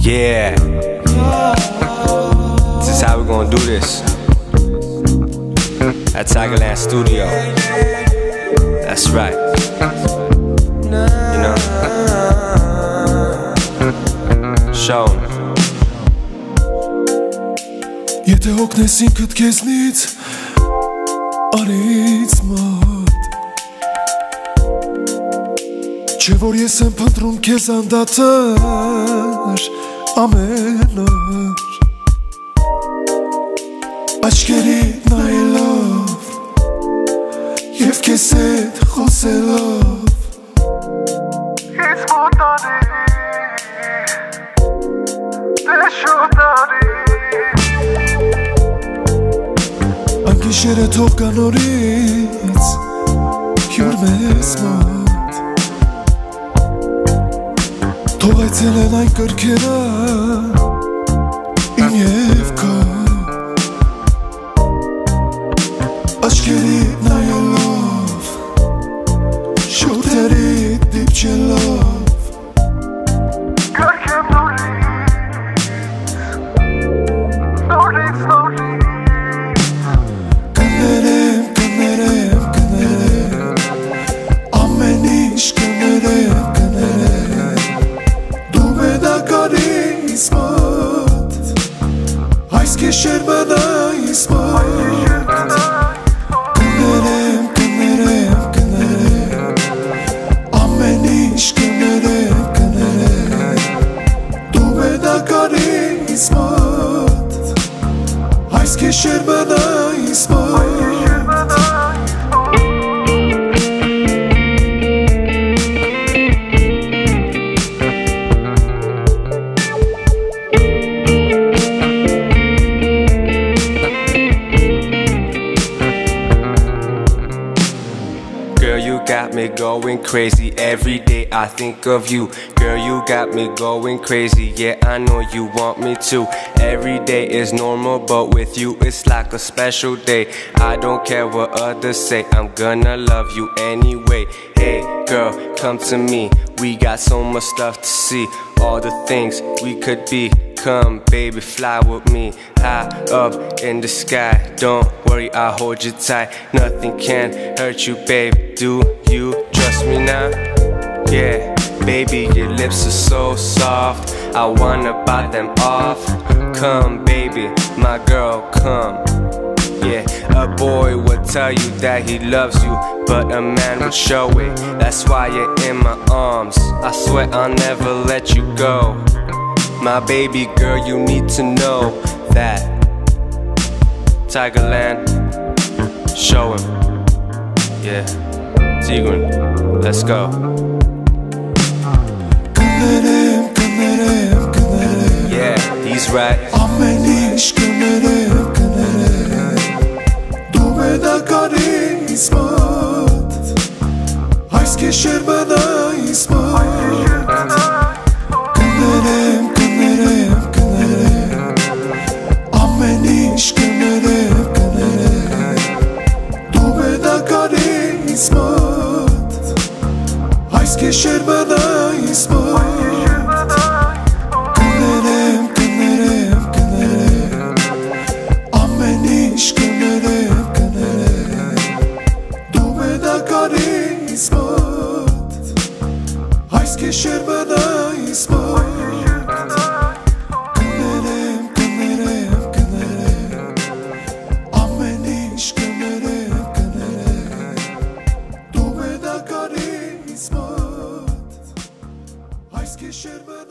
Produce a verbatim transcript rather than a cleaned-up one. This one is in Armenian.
Yeah, this is how we're gonna do this at Tigerland Studio. That's right. You know, show 'em. Եթե հոգնես ինքդ քեզնից, արից մոտ Չէ որ ես եմ փնտրում քեզ անդադար ամեն օր Աչքերի նայելով և քեզ հետ խոսելով Ես մոտանի, դե շուտ արի Անգիշերը թող կա նորից հյուր մեզ մոտ Թող այցելեն այն կրքերը իմ և քո Աչքերի նայելով շուրթերի դիպչելով Կրք եմ նորից նորից նորից Կներեմ, կներեմ, կներեմ Ամեն ինչ կներեմ, կներեմ Դու մենակարիս մոտ Այս կեշեր մնա իս մոտ Կներեմ, կներեմ, կներեմ Ամեն ինչ կներեմ, կներեմ Դու մենակարիս մոտ Այս կեշեր մնա իս մոտ Girl, you got me going crazy. Every day I think of you. Girl, you got me going crazy. Yeah, I know you want me to. Every day is normal, but with you it's like a special day. I don't care what others say, I'm gonna love you anyway. Hey girl, come to me. We got so much stuff to see. All the things we could be. Come baby, fly with me. High up in the sky. Don't worry, I'll hold you tight. Nothing can hurt you, babe. Do you trust me now? Yeah, baby, your lips are so soft. I wanna bite them off. Come baby, my girl, come. Yeah, a boy will tell you that he loves you, but a man will show it. That's why you're in my arms. I swear I'll never let you go. My baby girl, you need to know that Tigerland, show him. Yeah, Tigran, let's go. Կներեմ, կներեմ, կներեմ Yeah, he's right. Ամեն ինչ կներեմ, կներեմ Դու մենակարիս մոտ Այս կեշեր մնա իս մոտ Կներեմ, կներեմ, կներեմ Ամեն ինչ կներեմ, կներեմ Դու մենակարիս մոտ Այս կեշեր մնա իս մոտ Կներեմ, կներեմ, կներեմ Ամեն ինչ կներեմ, կներեմ Դու մենակարիս մոտ Այս կեշեր մնա իս մոտ Կներեմ, կներեմ, կներեմ Ամեն ինչ կներեմ, կներեմ Դու մենակարիս մոտ Այս կեշեր մնա